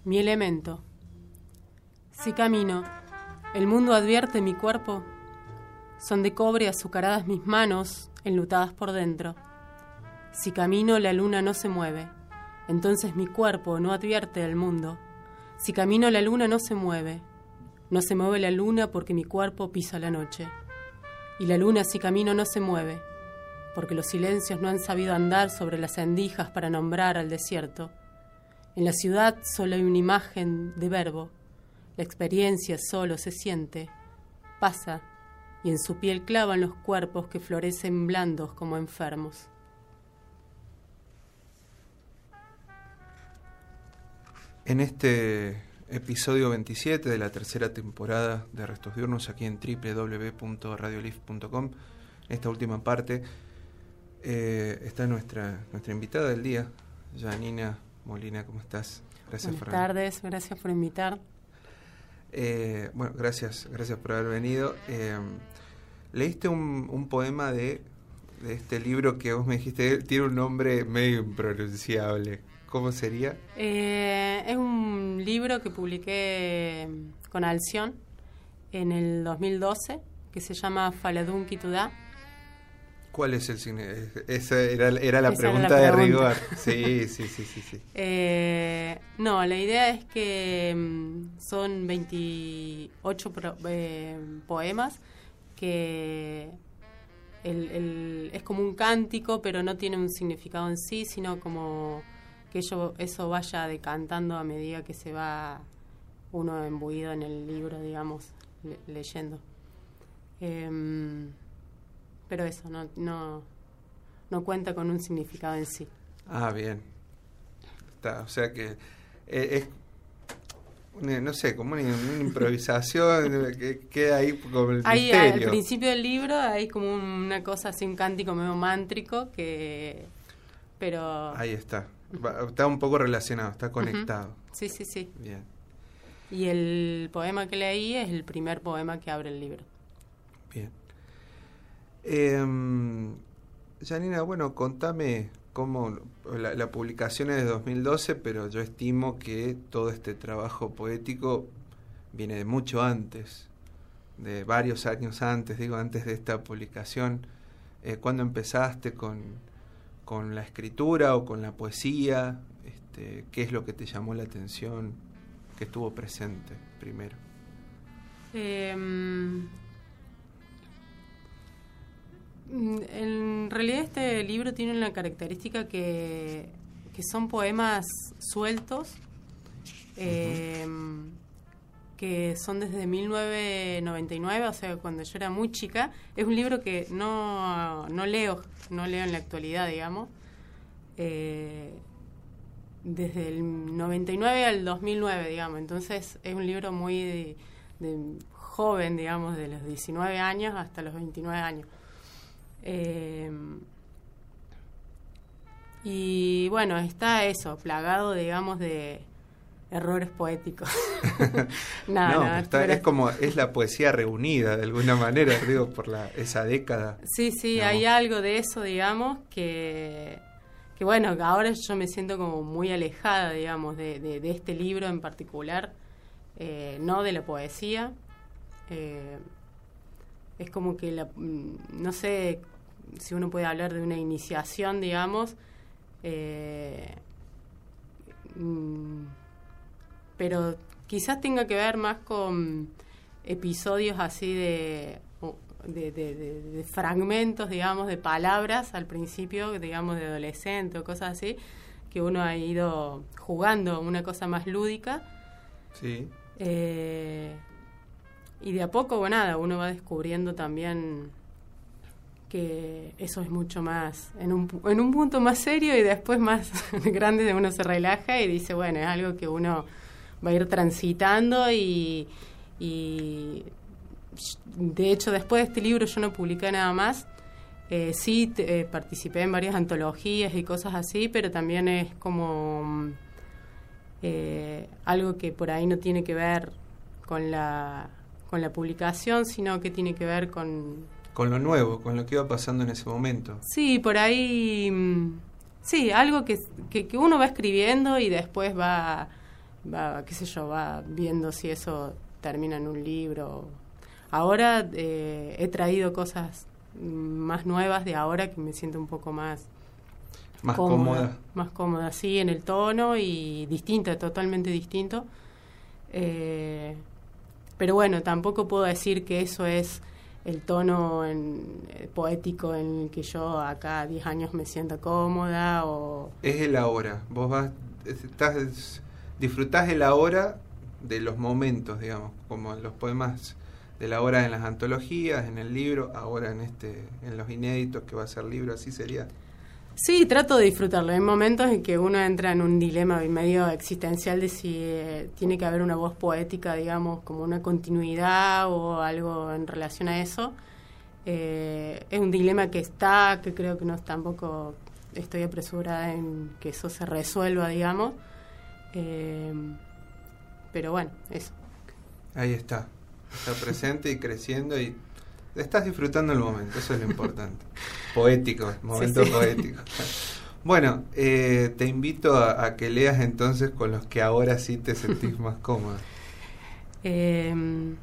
Mi elemento. Si camino, el mundo advierte mi cuerpo. Son de cobre azucaradas mis manos, enlutadas por dentro. Si camino, la luna no se mueve. Entonces mi cuerpo no advierte al mundo. Si camino, la luna no se mueve. No se mueve la luna porque mi cuerpo pisa la noche. Y la luna, si camino, no se mueve, porque los silencios no han sabido andar sobre las endijas para nombrar al desierto. En la ciudad solo hay una imagen de verbo. La experiencia solo se siente, pasa, y en su piel clavan los cuerpos que florecen blandos como enfermos. En este episodio 27 de la tercera temporada de Restos Diurnos, aquí en www.radiolif.com, esta última parte, está nuestra invitada del día, Janina Molina. ¿Cómo estás? Gracias. Buenas tardes, gracias por invitar. Bueno, gracias por haber venido. Leíste un poema de este libro que vos me dijiste, tiene un nombre medio impronunciable. ¿Cómo sería? Es un libro que publiqué con Alción en el 2012, que se llama Faladun Kitudá. ¿Cuál es el significado? Esa era la pregunta de rigor. Sí. No, la idea es que son 28 poemas que es como un cántico, pero no tiene un significado en sí, sino como que eso vaya decantando a medida que se va uno imbuido en el libro, digamos, leyendo. Pero eso no cuenta con un significado en sí. Ah, bien. O sea que es no sé, como una improvisación que queda ahí como el misterio. Al principio del libro hay como una cosa así, un cántico medio mántrico pero... Ahí está. Está un poco relacionado, está conectado. Sí. Bien. Y el poema que leí es el primer poema que abre el libro. Bien. Janina, bueno, contame cómo la publicación es de 2012, pero yo estimo que todo este trabajo poético viene de mucho antes, de varios años antes, antes de esta publicación. ¿Cuándo empezaste con la escritura o con la poesía? ¿Qué es lo que te llamó la atención, que estuvo presente primero? En realidad este libro tiene una característica que son poemas sueltos, que son desde 1999, o sea, cuando yo era muy chica. Es un libro que no leo en la actualidad, digamos. Desde el 99 al 2009, digamos. Entonces es un libro muy de joven, digamos, de los 19 años hasta los 29 años. Y bueno, está eso, plagado, digamos, de errores poéticos. Es la poesía reunida de alguna manera, por esa década. Sí, digamos. Hay algo de eso, digamos, que bueno, ahora yo me siento como muy alejada, digamos, de este libro en particular, no de la poesía. Es como que no sé si uno puede hablar de una iniciación, digamos, pero quizás tenga que ver más con episodios así de fragmentos, digamos, de palabras al principio, digamos, de adolescente o cosas así, que uno ha ido jugando una cosa más lúdica. Sí. Y de a poco, uno va descubriendo también que eso es mucho más, en un punto más serio, y después más grande, de uno se relaja y dice, bueno, es algo que uno va a ir transitando y de hecho después de este libro yo no publiqué nada más. Participé en varias antologías y cosas así, pero también es como algo que por ahí no tiene que ver con la publicación, sino que tiene que ver con lo nuevo, con lo que iba pasando en ese momento. Sí, por ahí, algo que uno va escribiendo y después va qué sé yo, va viendo si eso termina en un libro. Ahora he traído cosas más nuevas de ahora que me siento un poco más cómoda. Más cómoda, sí, en el tono y distinta, totalmente distinto. Pero bueno, tampoco puedo decir que eso es el tono poético en el que yo acá a 10 años me siento cómoda. Es el ahora. Vos disfrutás el ahora de los momentos, digamos, como en los poemas de la hora en las antologías, en el libro, ahora en los inéditos que va a ser libro, así sería. Sí, trato de disfrutarlo. Hay momentos en que uno entra en un dilema medio existencial de si tiene que haber una voz poética, digamos, como una continuidad o algo en relación a eso. Es un dilema que creo que no tampoco estoy apresurada en que eso se resuelva, digamos. Pero bueno, eso. Ahí está presente y creciendo y estás disfrutando el momento, eso es lo importante. Poético, momento sí. Poético. Bueno, te invito a que leas entonces con los que ahora sí te sentís más cómoda. Bien,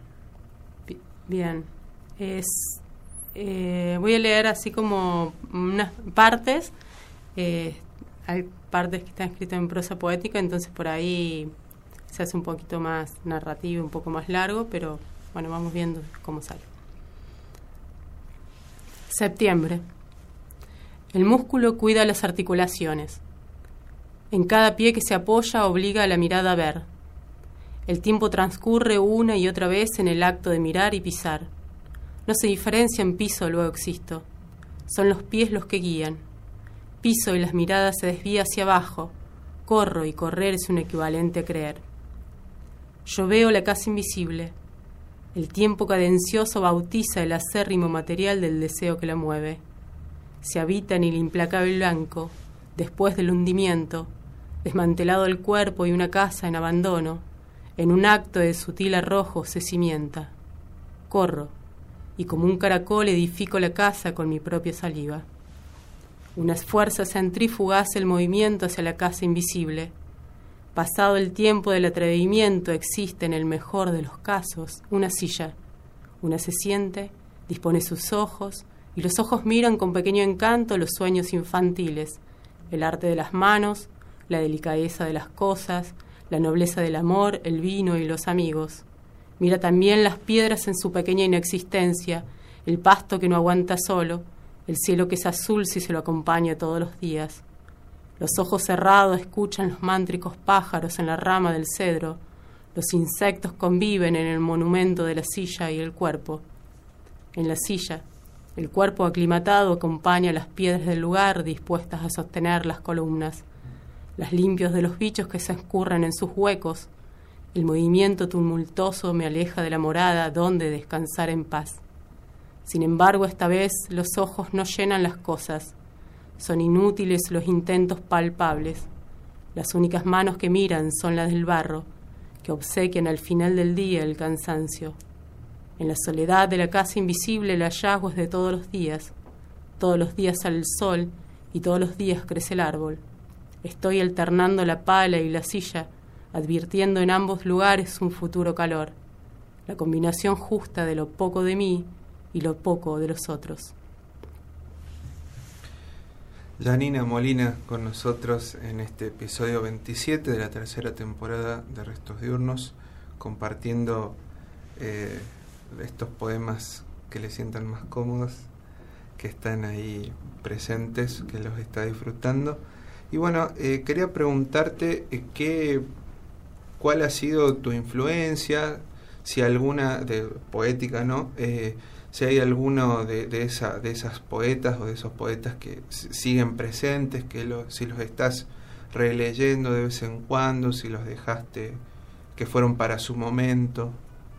voy a leer así como unas partes. Hay partes que están escritas en prosa poética, entonces por ahí se hace un poquito más narrativo, un poco más largo, pero bueno, vamos viendo cómo sale. Septiembre. El músculo cuida las articulaciones. En cada pie que se apoya obliga a la mirada a ver. El tiempo transcurre una y otra vez en el acto de mirar y pisar. No se diferencia en piso, luego existo. Son los pies los que guían. Piso y las miradas se desvía hacia abajo. Corro y correr es un equivalente a creer. Yo veo la casa invisible. El tiempo cadencioso bautiza el acérrimo material del deseo que la mueve. Se habita en el implacable blanco, después del hundimiento, desmantelado el cuerpo y una casa en abandono, en un acto de sutil arrojo se cimienta. Corro, y como un caracol edifico la casa con mi propia saliva. Una fuerza centrífuga hace el movimiento hacia la casa invisible. Pasado el tiempo del atrevimiento existe en el mejor de los casos una silla. Una se siente, dispone sus ojos, y los ojos miran con pequeño encanto los sueños infantiles, el arte de las manos, la delicadeza de las cosas, la nobleza del amor, el vino y los amigos. Mira también las piedras en su pequeña inexistencia, el pasto que no aguanta solo, el cielo que es azul si se lo acompaña todos los días. Los ojos cerrados escuchan los mántricos pájaros en la rama del cedro. Los insectos conviven en el monumento de la silla y el cuerpo. En la silla, el cuerpo aclimatado acompaña las piedras del lugar dispuestas a sostener las columnas. Las limpios de los bichos que se escurren en sus huecos. El movimiento tumultuoso me aleja de la morada donde descansar en paz. Sin embargo, esta vez los ojos no llenan las cosas. Son inútiles los intentos palpables. Las únicas manos que miran son las del barro, que obsequian al final del día el cansancio. En la soledad de la casa invisible el hallazgo es de todos los días. Todos los días sale el sol y todos los días crece el árbol. Estoy alternando la pala y la silla, advirtiendo en ambos lugares un futuro calor, la combinación justa de lo poco de mí y lo poco de los otros. Janina Molina con nosotros en este episodio 27 de la tercera temporada de Restos Diurnos, compartiendo estos poemas que le sientan más cómodos, que están ahí presentes, que los está disfrutando. Y bueno, quería preguntarte cuál ha sido tu influencia, si alguna, de poética, ¿no? Si hay alguno de esas poetas o de esos poetas que siguen presentes, si los estás releyendo de vez en cuando, si los dejaste que fueron para su momento.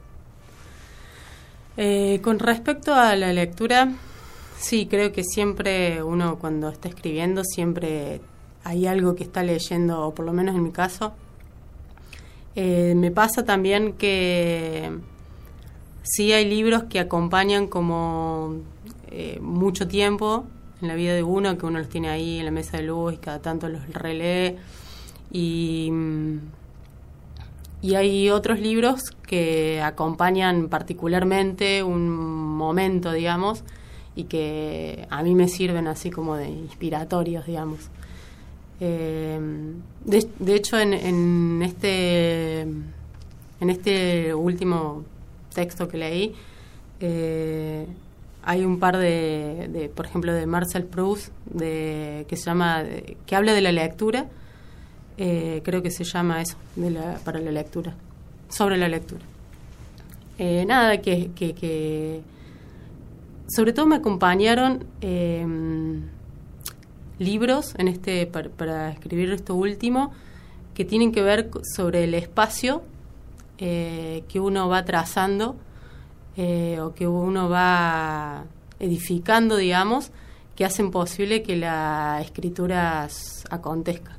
Con respecto a la lectura, sí, creo que siempre uno cuando está escribiendo siempre hay algo que está leyendo, o por lo menos en mi caso. Me pasa también que sí hay libros que acompañan como mucho tiempo en la vida de uno, que uno los tiene ahí en la mesa de luz y cada tanto los relee. Y Y hay otros libros que acompañan particularmente un momento, digamos, y que a mí me sirven así como de inspiratorios, digamos. De hecho, en este último texto que leí, hay un par de por ejemplo, de Marcel Proust, que se llama, que habla de la lectura. Creo que se llama eso, para la lectura, sobre la lectura. Nada, que sobre todo me acompañaron libros para escribir esto último, que tienen que ver sobre el espacio que uno va trazando o que uno va edificando, digamos, que hacen posible que la escritura acontezca.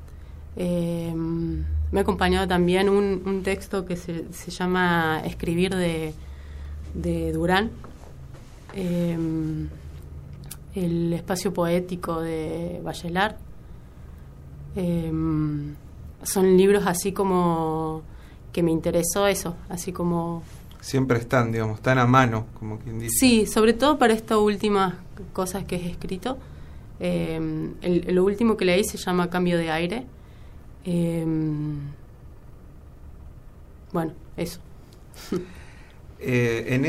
Me ha acompañado también un texto que se llama Escribir de Durán, el espacio poético de Bachelard. Son libros así como que me interesó eso, así como... Siempre están, digamos, están a mano, como quien dice. Sí, sobre todo para estas últimas cosas que he escrito. Lo último que leí se llama Cambio de aire. Bueno, eso. En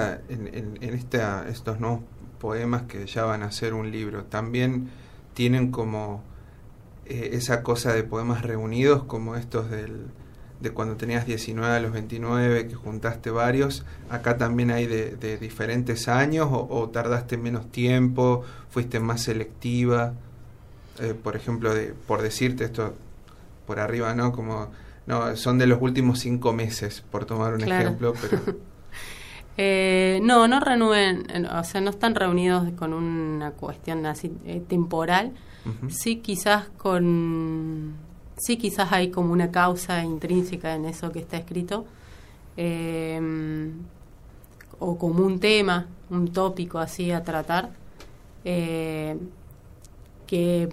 estos nuevos poemas que ya van a ser un libro, también tienen como esa cosa de poemas reunidos, como estos de cuando tenías 19 a los 29, que juntaste varios. Acá también hay de diferentes años, o tardaste menos tiempo, fuiste más selectiva. Por ejemplo, por decirte esto por arriba, ¿no? Como, no, son de los últimos 5 meses, por tomar un ejemplo, pero... no reúnen, o sea, no están reunidos con una cuestión así temporal. Uh-huh. Sí, quizás hay como una causa intrínseca en eso que está escrito, o como un tema, un tópico así a tratar, que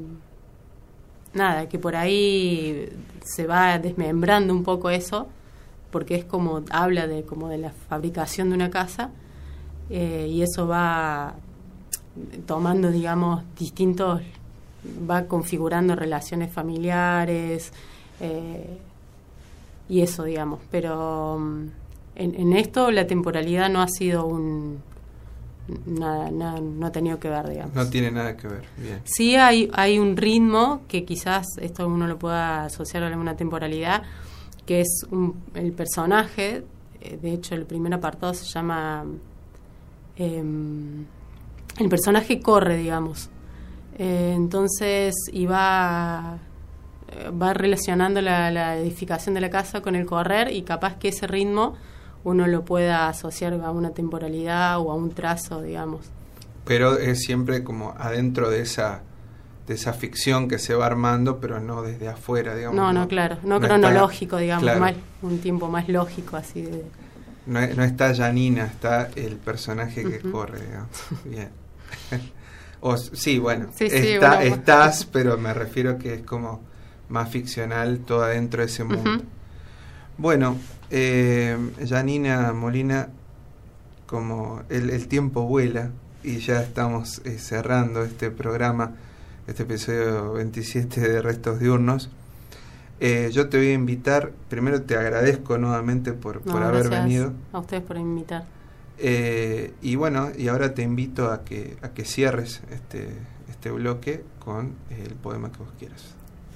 por ahí se va desmembrando un poco eso, porque es como habla de la fabricación de una casa, y eso va tomando, digamos, va configurando relaciones familiares, y eso, digamos. Pero en esto la temporalidad no ha sido no ha tenido que ver, digamos. No tiene nada que ver, bien. Sí hay un ritmo que quizás esto uno lo pueda asociar a alguna temporalidad, que es el personaje. De hecho, el primer apartado se llama el personaje corre, digamos. Entonces, y va relacionando la edificación de la casa con el correr, y capaz que ese ritmo uno lo pueda asociar a una temporalidad o a un trazo, digamos. Pero es siempre como adentro de esa ficción que se va armando, pero no desde afuera, digamos. No, claro, no cronológico, está, digamos, claro. Un tiempo más lógico, así de... No está Janina, está el personaje que corre, digamos. Bien. Sí, bueno, sí, estás, pero me refiero que es como más ficcional, todo adentro de ese mundo. Uh-huh. Bueno, Janina Molina, como el tiempo vuela y ya estamos cerrando este programa, este episodio 27 de Restos Diurnos. Yo te voy a invitar, primero te agradezco nuevamente por haber venido. A ustedes por invitar. Y bueno, y ahora te invito a que cierres este bloque con el poema que vos quieras.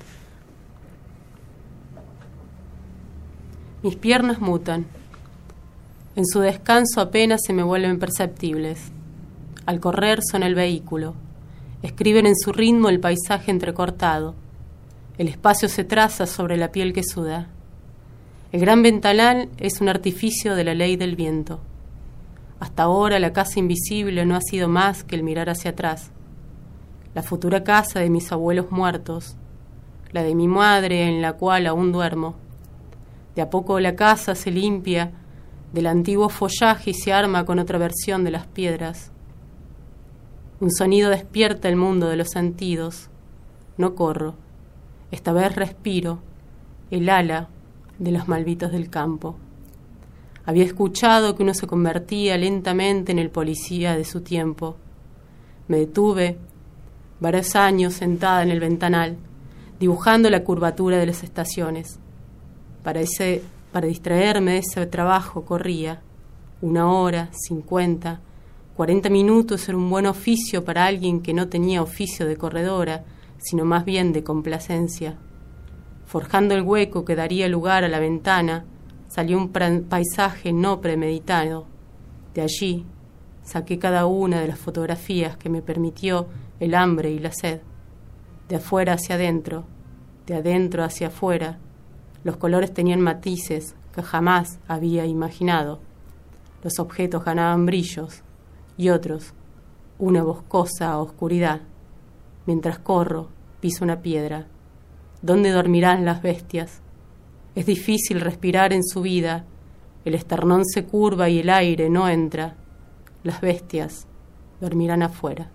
Mis piernas mutan. En su descanso apenas se me vuelven perceptibles. Al correr son el vehículo. Escriben en su ritmo el paisaje entrecortado. El espacio se traza sobre la piel que suda. El gran ventanal es un artificio de la ley del viento. Hasta ahora la casa invisible no ha sido más que el mirar hacia atrás. La futura casa de mis abuelos muertos, la de mi madre en la cual aún duermo. De a poco la casa se limpia del antiguo follaje y se arma con otra versión de las piedras. Un sonido despierta el mundo de los sentidos. No corro. Esta vez respiro. El ala de los malvitos del campo. Había escuchado que uno se convertía lentamente en el policía de su tiempo. Me detuve varios años sentada en el ventanal, dibujando la curvatura de las estaciones. Para distraerme de ese trabajo corría 1 hora, 50, 40 minutos era un buen oficio para alguien que no tenía oficio de corredora, sino más bien de complacencia. Forjando el hueco que daría lugar a la ventana, salió un paisaje no premeditado. De allí saqué cada una de las fotografías que me permitió el hambre y la sed. De afuera hacia adentro, de adentro hacia afuera, los colores tenían matices que jamás había imaginado. Los objetos ganaban brillos y otros, una boscosa oscuridad. Mientras corro, piso una piedra. ¿Dónde dormirán las bestias? Es difícil respirar en su vida. El esternón se curva y el aire no entra. Las bestias dormirán afuera.